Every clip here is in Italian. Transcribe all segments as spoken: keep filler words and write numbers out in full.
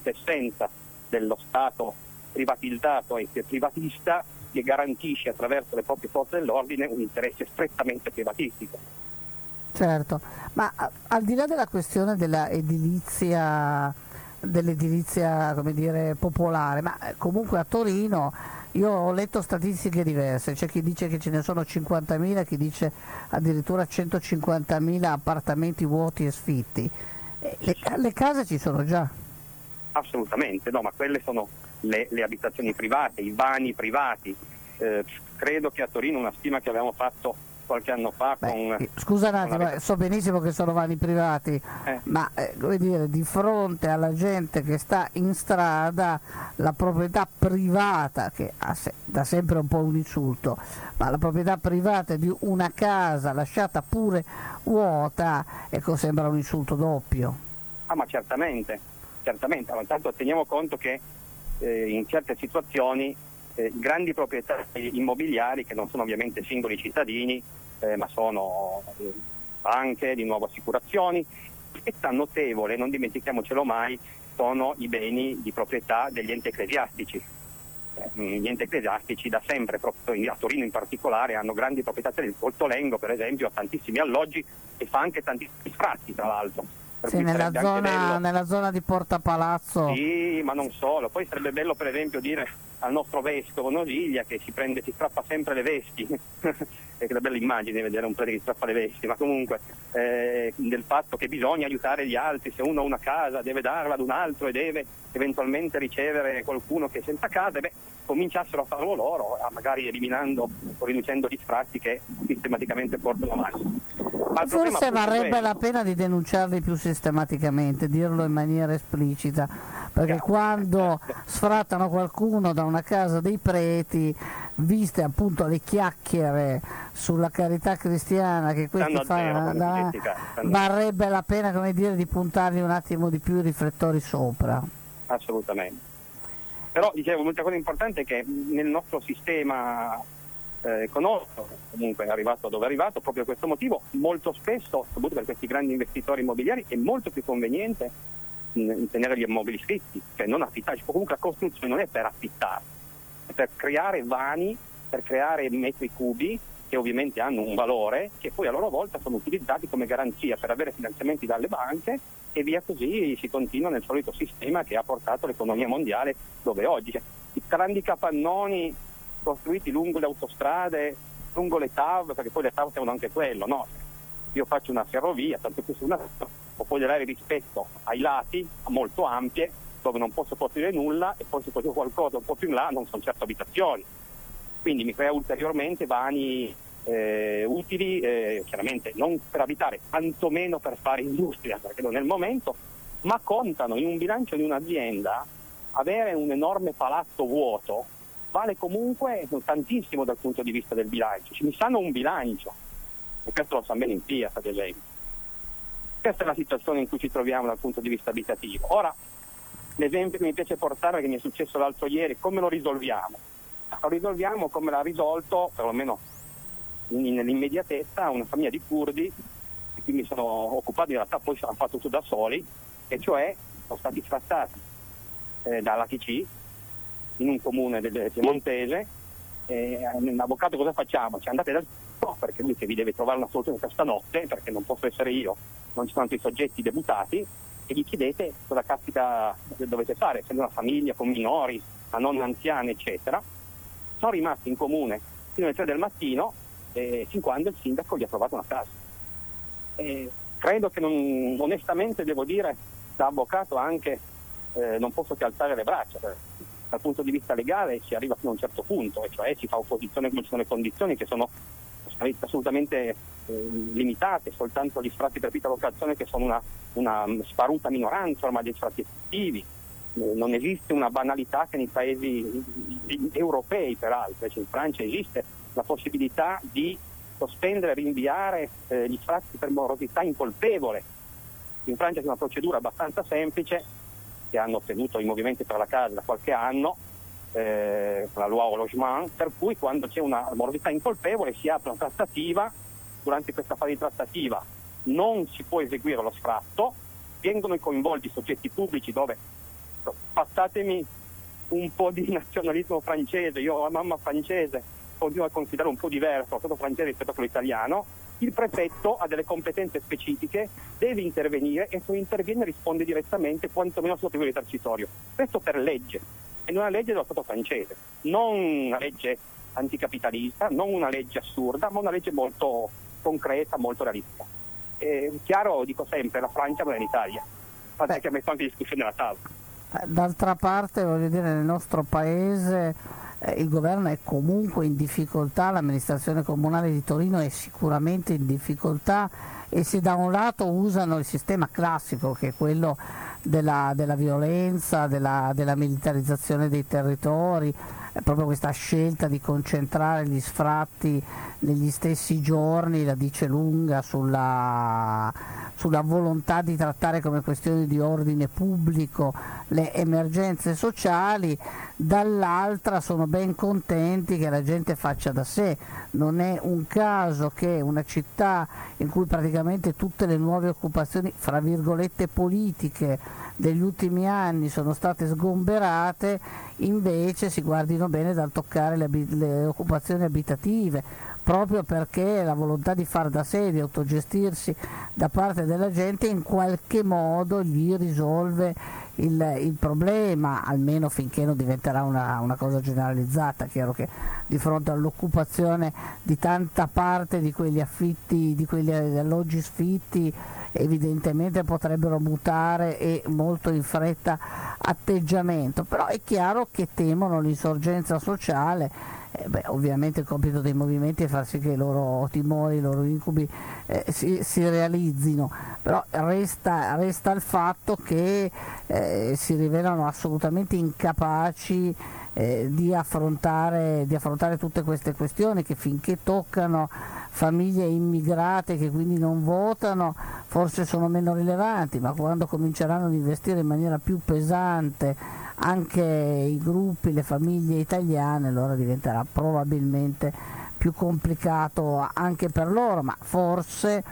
quintessenza dello Stato privatizzato e privatista, che garantisce attraverso le proprie forze dell'ordine un interesse strettamente privatistico. Certo, ma al di là della questione della edilizia, dell'edilizia come dire, popolare, ma comunque a Torino io ho letto statistiche diverse, c'è chi dice che ce ne sono cinquantamila, chi dice addirittura centocinquantamila appartamenti vuoti e sfitti. Le, le case ci sono già? Assolutamente, no, ma quelle sono le, le abitazioni private, i vani privati. Eh, credo che a Torino, una stima che avevamo fatto qualche anno fa Beh, con... scusa un attimo, una... so benissimo che sono vani privati, eh. ma eh, come dire, di fronte alla gente che sta in strada, la proprietà privata, che ha se- da sempre un po' un insulto, ma la proprietà privata di una casa lasciata pure vuota, ecco, sembra un insulto doppio. Ah, ma certamente, certamente, ma intanto teniamo conto che eh, in certe situazioni eh, grandi proprietà immobiliari, che non sono ovviamente singoli cittadini, eh, ma sono eh, banche, di nuovo assicurazioni, proprietà notevole, non dimentichiamocelo mai, sono i beni di proprietà degli enti ecclesiastici. Eh, gli enti ecclesiastici da sempre, proprio a Torino in particolare, hanno grandi proprietà. Il Voltolengo, per esempio, ha tantissimi alloggi e fa anche tantissimi sfratti, tra l'altro. Sì, nella zona, nella zona di Porta Palazzo. Sì, ma non solo. Poi sarebbe bello, per esempio, dire al nostro vescovo Nosiglia, che si prende, si strappa sempre le vesti, è una bella immagine vedere un prete che strappa le vesti, ma comunque eh, del fatto che bisogna aiutare gli altri. Se uno ha una casa deve darla ad un altro e deve eventualmente ricevere qualcuno che è senza casa, beh, cominciassero a farlo loro, magari eliminando o riducendo gli sfratti che sistematicamente portano avanti. Forse varrebbe la pena di denunciarli più sistematicamente, dirlo in maniera esplicita, perché quando sfrattano qualcuno da una casa dei preti, viste appunto le chiacchiere sulla carità cristiana che questi fanno, da, varrebbe la pena, come dire, di puntargli un attimo di più i riflettori sopra. Assolutamente. Però dicevo, un'altra cosa importante è che nel nostro sistema eh, economico, comunque è arrivato dove è arrivato, proprio per questo motivo, molto spesso, soprattutto per questi grandi investitori immobiliari, è molto più conveniente mh, tenere gli immobili scritti, cioè non affittare. Comunque la costruzione non è per affittare, è per creare vani, per creare metri cubi che ovviamente hanno un valore, che poi a loro volta sono utilizzati come garanzia per avere finanziamenti dalle banche, e via così si continua nel solito sistema che ha portato l'economia mondiale dove oggi. Cioè, i grandi capannoni costruiti lungo le autostrade, lungo le T A V, perché poi le T A V sono anche quello, no? Io faccio una ferrovia, tanto più su una può dare rispetto ai lati molto ampie, dove non posso costruire nulla, e poi se costruisco qualcosa un po' più in là non sono certo abitazioni. Quindi mi crea ulteriormente vani eh, utili, eh, chiaramente non per abitare, tantomeno per fare industria, perché non è il momento, ma contano in un bilancio di un'azienda. Avere un enorme palazzo vuoto vale comunque tantissimo dal punto di vista del bilancio. Ci mi sanno un bilancio, e questo lo sa bene in Fiat, ad esempio. Questa è la situazione in cui ci troviamo dal punto di vista abitativo. Ora, l'esempio che mi piace portare, che mi è successo l'altro ieri, come lo risolviamo? Lo risolviamo come l'ha risolto, perlomeno nell'immediatezza, una famiglia di curdi, di cui mi sono occupato, in realtà poi hanno fatto tutto da soli, e cioè sono stati sfrattati eh, dall'A T C in un comune del Piemontese. Eh, l'avvocato cosa facciamo? Ci andate dal no, perché lui che vi deve trovare una soluzione questa notte, perché non posso essere io, non ci sono altri soggetti deputati, e gli chiedete cosa caspita dovete fare, essendo una famiglia con minori, a nonne anziane, eccetera. Sono rimasti in comune fino alle tre del mattino, eh, fin quando il sindaco gli ha trovato una casa. Eh, credo che non, onestamente devo dire, da avvocato anche eh, non posso che alzare le braccia. Dal punto di vista legale si arriva fino a un certo punto, e cioè si fa opposizione come ci sono le condizioni che sono assolutamente eh, limitate, soltanto gli sfratti per vita locazione, che sono una, una sparuta minoranza ormai dei sfratti effettivi. Eh, non esiste una banalità che nei paesi europei, peraltro, cioè in Francia esiste la possibilità di sospendere e rinviare eh, gli sfratti per morosità incolpevole. In Francia c'è una procedura abbastanza semplice che hanno ottenuto i movimenti per la casa da qualche anno, eh, la loi logement, per cui quando c'è una morosità incolpevole si apre una trattativa. Durante questa fase di trattativa non si può eseguire lo sfratto, vengono coinvolti soggetti pubblici dove Ecco, passatemi un po' di nazionalismo francese, io ho la mamma francese, continuo a considerare un po' diverso lo Stato francese rispetto a quello italiano. Il prefetto ha delle competenze specifiche, deve intervenire e se interviene risponde direttamente, quantomeno sotto il livello territorio. Questo per legge, è una legge dello Stato francese, non una legge anticapitalista, non una legge assurda, ma una legge molto concreta, molto realistica. È chiaro, dico sempre, la Francia non è l'Italia, infatti che ha messo anche discussione alla tavola. D'altra parte, voglio dire, nel nostro paese eh, il governo è comunque in difficoltà, l'amministrazione comunale di Torino è sicuramente in difficoltà e se da un lato usano il sistema classico che è quello della, della violenza, della, della militarizzazione dei territori, è proprio questa scelta di concentrare gli sfratti negli stessi giorni la dice lunga sulla, sulla volontà di trattare come questioni di ordine pubblico le emergenze sociali, dall'altra sono ben contenti che la gente faccia da sé. Non è un caso che una città in cui praticamente tutte le nuove occupazioni, fra virgolette, politiche degli ultimi anni sono state sgomberate, invece si guardino bene dal toccare le, le occupazioni abitative, proprio perché la volontà di far da sé, di autogestirsi da parte della gente in qualche modo gli risolve il, il problema, almeno finché non diventerà una, una cosa generalizzata. Chiaro che di fronte all'occupazione di tanta parte di quegli affitti, di quegli alloggi sfitti, evidentemente potrebbero mutare e molto in fretta atteggiamento, però è chiaro che temono l'insorgenza sociale. Eh beh, ovviamente il compito dei movimenti è far sì che i loro timori, i loro incubi eh, si, si realizzino, però resta, resta il fatto che eh, si rivelano assolutamente incapaci eh, di, affrontare, di affrontare tutte queste questioni che finché toccano famiglie immigrate che quindi non votano forse sono meno rilevanti, ma quando cominceranno ad investire in maniera più pesante anche i gruppi, le famiglie italiane, allora diventerà probabilmente più complicato anche per loro, ma forse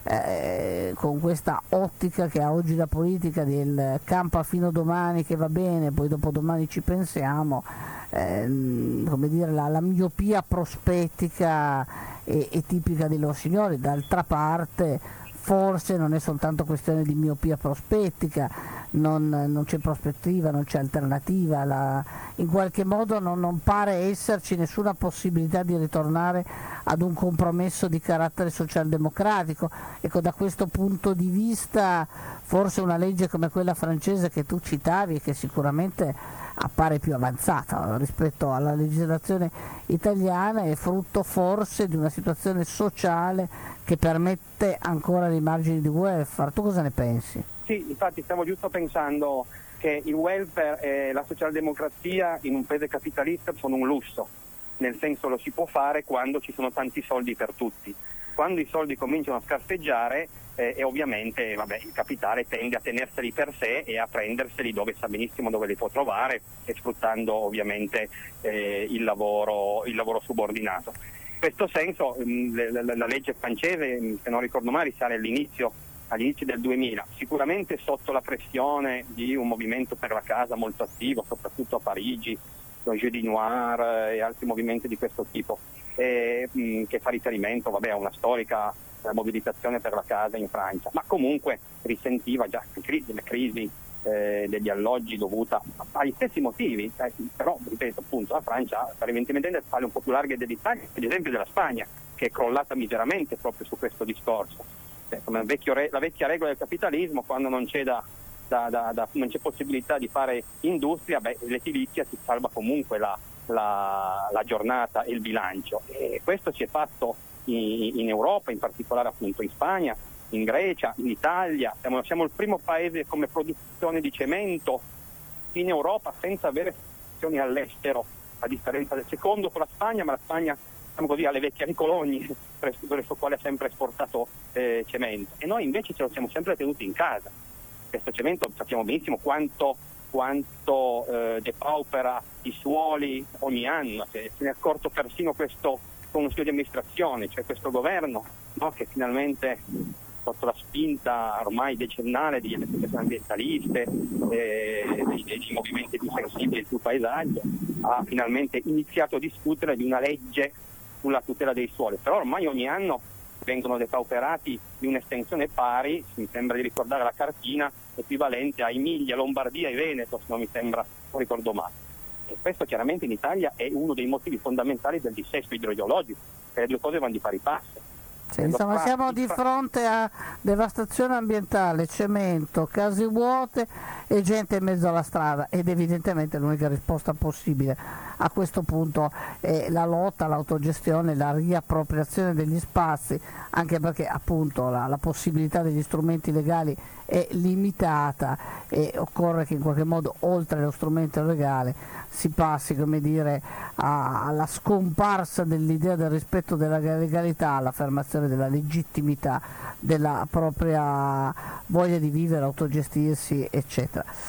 eh, con questa ottica che ha oggi la politica del campa fino a domani che va bene, poi dopodomani ci pensiamo, eh, come dire, la, la miopia prospettica è, è tipica dei loro signori. D'altra parte forse non è soltanto questione di miopia prospettica, non, non c'è prospettiva, non c'è alternativa, la, in qualche modo non, non pare esserci nessuna possibilità di ritornare ad un compromesso di carattere socialdemocratico. Ecco, da questo punto di vista forse una legge come quella francese che tu citavi e che sicuramente appare più avanzata rispetto alla legislazione italiana è frutto forse di una situazione sociale che permette ancora dei margini di welfare. Tu cosa ne pensi? Sì, infatti stavo giusto pensando che il welfare e la socialdemocrazia in un paese capitalista sono un lusso, nel senso lo si può fare quando ci sono tanti soldi per tutti. Quando i soldi cominciano a scarseggiare eh, e ovviamente vabbè, il capitale tende a tenerseli per sé e a prenderseli dove sa benissimo dove li può trovare e sfruttando ovviamente eh, il lavoro, il lavoro subordinato. In questo senso mh, la, la legge francese, se non ricordo male, risale all'inizio all'inizio del duemila, sicuramente sotto la pressione di un movimento per la casa molto attivo, soprattutto a Parigi, lo Jeudi Noir e altri movimenti di questo tipo, e, mh, che fa riferimento vabbè, a una storica eh, mobilitazione per la casa in Francia, ma comunque risentiva già delle crisi eh, degli alloggi dovuta agli stessi motivi, eh, però ripeto appunto la Francia evidentemente ha spalle un po' più larghe dell'Italia, ad esempio della Spagna, che è crollata miseramente proprio su questo discorso. Come vecchio re, la vecchia regola del capitalismo, quando non c'è, da, da, da, da, non c'è possibilità di fare industria, beh, l'edilizia si salva comunque la, la, la giornata e il bilancio. E questo si è fatto in, in Europa, in particolare appunto in Spagna, in Grecia, in Italia. Siamo, siamo il primo paese come produzione di cemento in Europa senza avere produzioni all'estero, a differenza del secondo con la Spagna, ma la Spagna così alle vecchie colonie verso quale ha sempre esportato eh, cemento, e noi invece ce lo siamo sempre tenuti in casa. Questo cemento sappiamo benissimo quanto, quanto eh, depaupera i suoli ogni anno, se, se ne è accorto persino questo consiglio di amministrazione, cioè questo governo, no, che finalmente sotto la spinta ormai decennale delle associazioni ambientaliste, eh, dei, dei movimenti più sensibili sul paesaggio, ha finalmente iniziato a discutere di una legge sulla tutela dei suoli, però ormai ogni anno vengono depauperati di un'estensione pari, mi sembra di ricordare la cartina, equivalente a Emilia, Lombardia e Veneto, se non mi sembra, non ricordo male. E questo chiaramente in Italia è uno dei motivi fondamentali del dissesto idrogeologico, che le due cose vanno di pari passo. Sì, insomma, siamo di fronte a devastazione ambientale, cemento, case vuote e gente in mezzo alla strada, ed evidentemente l'unica risposta possibile a questo punto è la lotta, l'autogestione, la riappropriazione degli spazi, anche perché appunto la, la possibilità degli strumenti legali è limitata e occorre che in qualche modo oltre lo strumento legale si passi, come dire, a, alla scomparsa dell'idea del rispetto della legalità, all'affermazione della legittimità della propria voglia di vivere, autogestirsi, eccetera.